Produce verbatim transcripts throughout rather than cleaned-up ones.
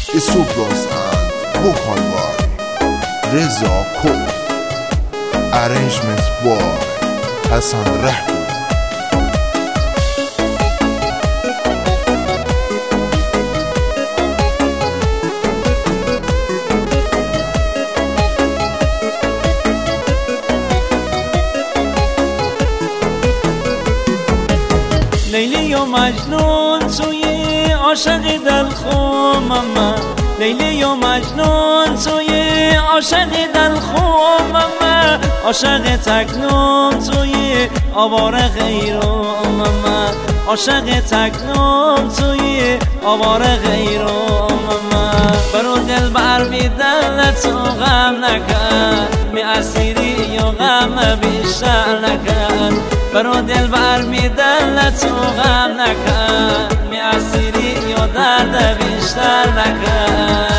Isubros and vocal by Reza Kol. Arrangement by Hassan Rahbu. لیلی و مجنون توی عاشق دلخومم، لیلی و مجنون توی عاشق دلخومم، عاشق تکنم توی آواره غیرمم، عاشق تکنم توی آواره غیرمم. برو دل بر بی دل تو غم نکن، می اسیری و غم بیشتر نکن. برو دل بر می دل تو غم نکن، می اسیری و درد بیشتر نکن.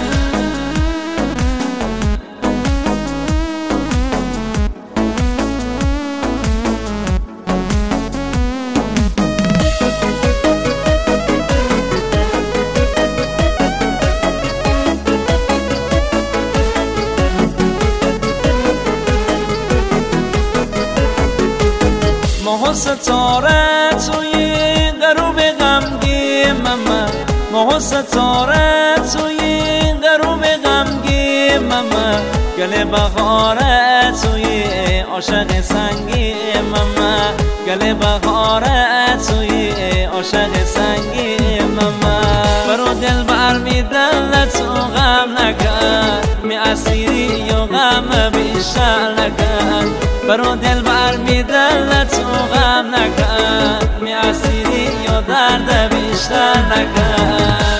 ماه و ستاره توی غروب غمگینم، ماه و ستاره توی غروب غمگینم، گل بهاره توی عاشق سنگینم، گل بهاره توی عاشق سنگینم. برو دل بر می دل تو غم نکن، می اسیری و غم بیشتر نکن. برو دل بر می دل تو غم نکن، می اسیری و درد بیشتر نکن.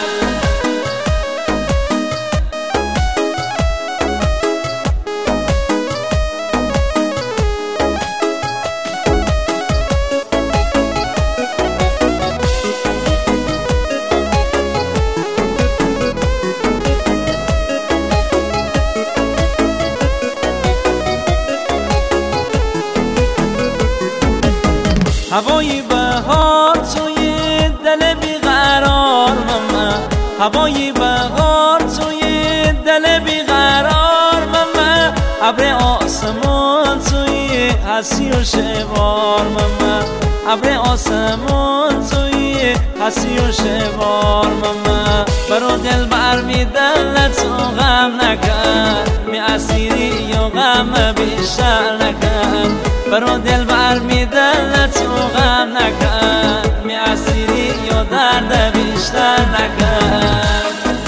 هوای بهار توی دل بیقرار مم، هوای بهار توی دل بیقرار مم. ابر آسمان توی حسی و شبار مم، ابر آسمان توی حسی و شبار مم. برو دل بر می دل تو غم نکن، می اسیری و غم بیشتر نکن. برو دل بر می دل تو غم نکن، می اسیری و درد بیشتر نکن.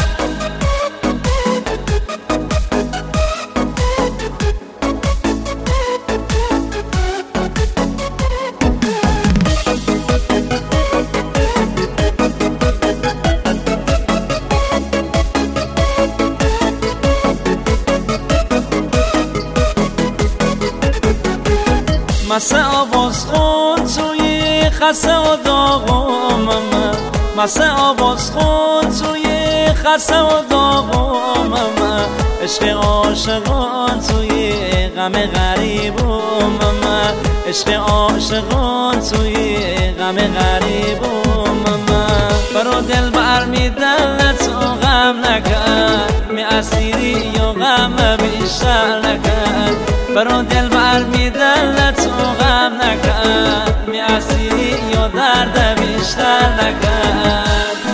مسه آواز خون توی خسه و داغمم، مسه آواز خون توی خسه و داغمم. عشق عاشقان توی غم غریبمم، عشق عاشقان توی غم غریبمم. برو دل بر می دل تو غم نکن، می اسیری و غم بیشتر نکن. برو دل بر می دل تو غم نکن، می اسیری و درد بیشتر نکن.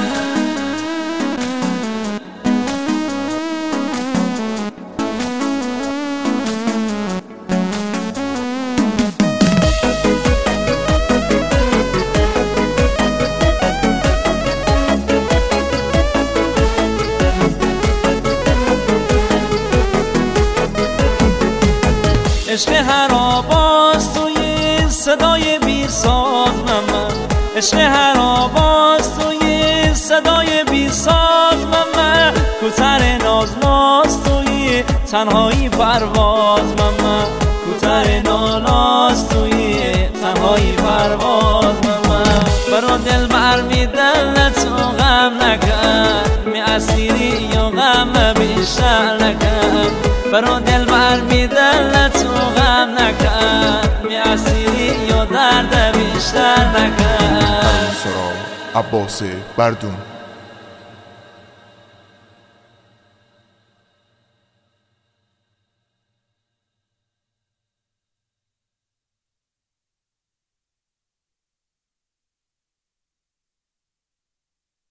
عشق هر آواز توی صدای بی ساز مم، عشق هر آواز توی صدای بی ساز مم. کوتر ناز ناز توی تنهایی پرواز مم، کوتر ناز توی تنهایی پرواز مم. برو دل بر می دل تو غم نکن، می اسیری و غم بیشتر نکن. برو دل بر می دل تو غم نکن، می اسیری و درد بیشتر نکن. عباس بردون.